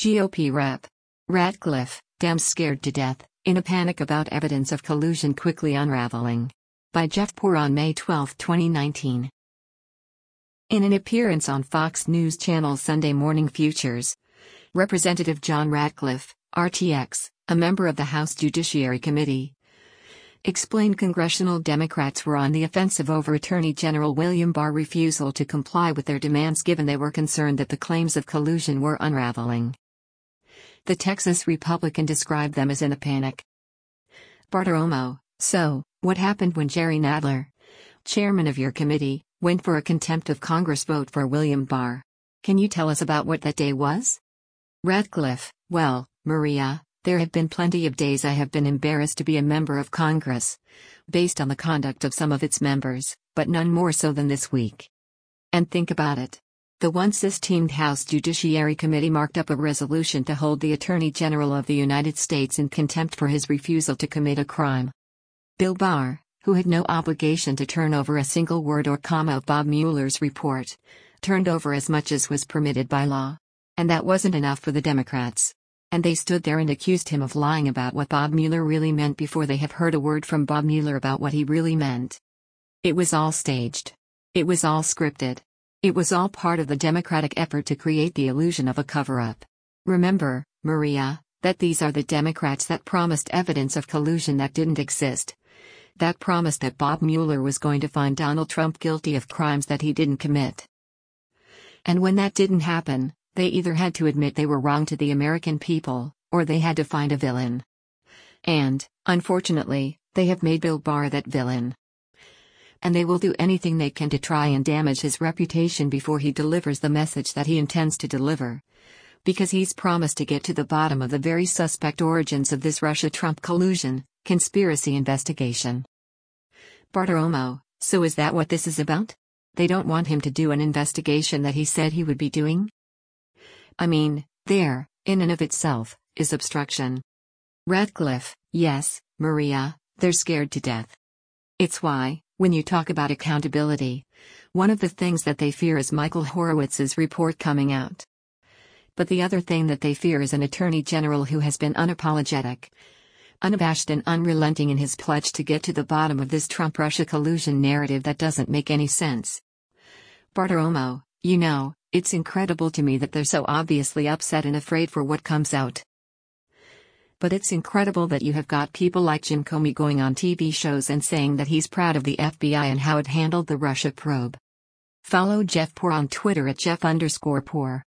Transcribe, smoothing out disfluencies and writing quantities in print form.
GOP Rep. Ratcliffe, Dems scared to death, in a panic about evidence of collusion quickly unraveling. By Jeff Poor on May 12, 2019. In an appearance on Fox News Channel's Sunday Morning Futures, Representative John Ratcliffe, RTX, a member of the House Judiciary Committee, explained congressional Democrats were on the offensive over Attorney General William Barr's refusal to comply with their demands given they were concerned that the claims of collusion were unraveling. The Texas Republican described them as in a panic. Bartiromo, so, what happened when Jerry Nadler, chairman of your committee, went for a contempt of Congress vote for William Barr? Can you tell us about what that day was? Ratcliffe, well, Maria, there have been plenty of days I have been embarrassed to be a member of Congress, based on the conduct of some of its members, but none more so than this week. And think about it. The once esteemed House Judiciary Committee marked up a resolution to hold the Attorney General of the United States in contempt for his refusal to commit a crime. Bill Barr, who had no obligation to turn over a single word or comma of Bob Mueller's report, turned over as much as was permitted by law. And that wasn't enough for the Democrats. And they stood there and accused him of lying about what Bob Mueller really meant before they have heard a word from Bob Mueller about what he really meant. It was all staged. It was all scripted. It was all part of the Democratic effort to create the illusion of a cover-up. Remember, Maria, that these are the Democrats that promised evidence of collusion that didn't exist. That promised that Bob Mueller was going to find Donald Trump guilty of crimes that he didn't commit. And when that didn't happen, they either had to admit they were wrong to the American people, or they had to find a villain. And, unfortunately, they have made Bill Barr that villain. And they will do anything they can to try and damage his reputation before he delivers the message that he intends to deliver. Because he's promised to get to the bottom of the very suspect origins of this Russia-Trump collusion, conspiracy investigation. Bartiromo, so is that what this is about? They don't want him to do an investigation that he said he would be doing? I mean, there, in and of itself, is obstruction. Ratcliffe, yes, Maria, they're scared to death. It's why, when you talk about accountability, one of the things that they fear is Michael Horowitz's report coming out. But the other thing that they fear is an attorney general who has been unapologetic, unabashed and unrelenting in his pledge to get to the bottom of this Trump-Russia collusion narrative that doesn't make any sense. Bartiromo, you know, it's incredible to me that they're so obviously upset and afraid for what comes out. But it's incredible that you have got people like Jim Comey going on TV shows and saying that he's proud of the FBI and how it handled the Russia probe. Follow Jeff Poor on Twitter at Jeff_Poor.